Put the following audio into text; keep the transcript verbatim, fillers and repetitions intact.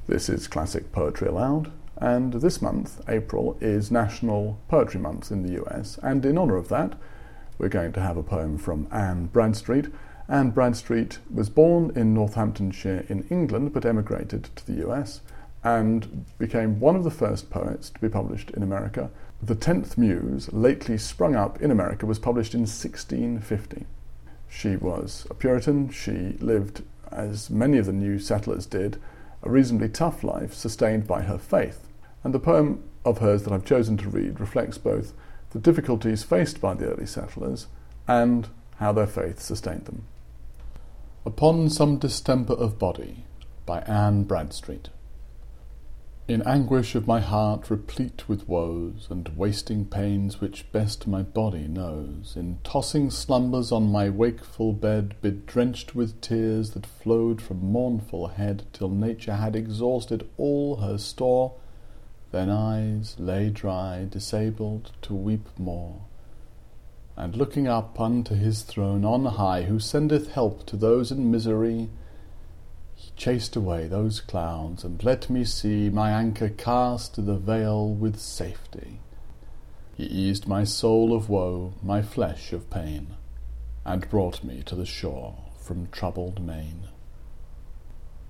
This is Classic Poetry Aloud, and this month, April, is National Poetry Month in the U S, and in honour of that, we're going to have a poem from Anne Bradstreet. Anne Bradstreet was born in Northamptonshire in England, but emigrated to the U S, and became one of the first poets to be published in America. The Tenth Muse, lately sprung up in America, was published in sixteen fifty. She was a Puritan. She lived, as many of the new settlers did, a reasonably tough life sustained by her faith. And the poem of hers that I've chosen to read reflects both the difficulties faced by the early settlers and how their faith sustained them. Upon Some Distemper of Body by Anne Bradstreet. In anguish of my heart replete with woes, and wasting pains which best my body knows, in tossing slumbers on my wakeful bed, bedrenched with tears that flowed from mournful head, till nature had exhausted all her store, then eyes lay dry, disabled to weep more. And looking up unto his throne on high, who sendeth help to those in misery, he chased away those clouds, and let me see my anchor cast to the vale with safety. He eased my soul of woe, my flesh of pain, and brought me to the shore from troubled main.